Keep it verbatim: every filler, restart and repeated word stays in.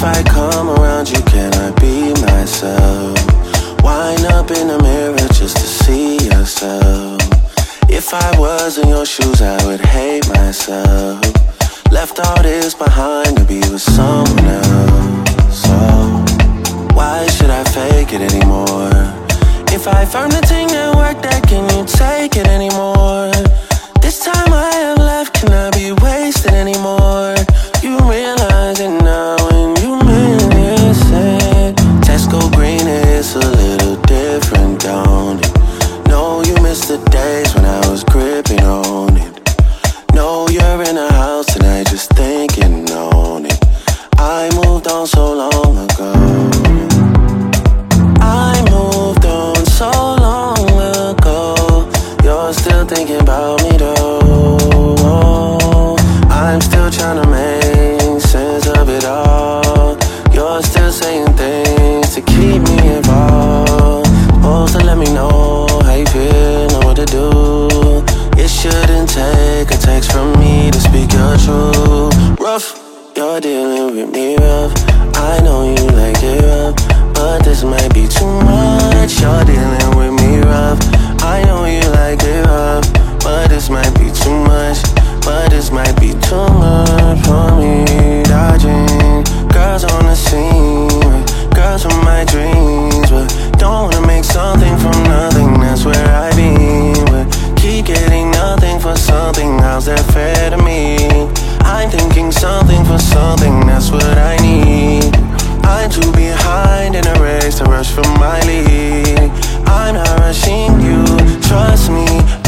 If I come around you, can I be myself? Wind up in the mirror just to see yourself. If I was in your shoes, I would hate myself. Left all this behind to be with someone else. So why should I fake it anymore? If I found the thing that worked, that can you take it anymore? This time I have left cannot be wasted anymore. You realize it now when you miss it. Tesco green is a little different, don't it? No, you miss the days when I was gripping on it. No, you're in a house tonight just thinking on it. I moved on so long ago. I moved on so long ago. You're still thinking about me though. I'm still trying to make sense of it all. You're still saying things to keep me involved. Supposed to let me know how you feel and what to do. It shouldn't take a text from me to speak your truth. Rough, you're dealing with me rough. I know you like it rough, but this might be too much. You're dealing with me rough. I know you like it rough, but this might be too much. But this might be too much for me. Dodging girls on the scene, girls from my dreams, but don't wanna make something from nothing. That's where I've been, but keep getting nothing for something. How's that fair to me? I'm thinking something for something. That's what I need. I'm too behind in a race to rush for my lead. I'm not rushing you, trust me.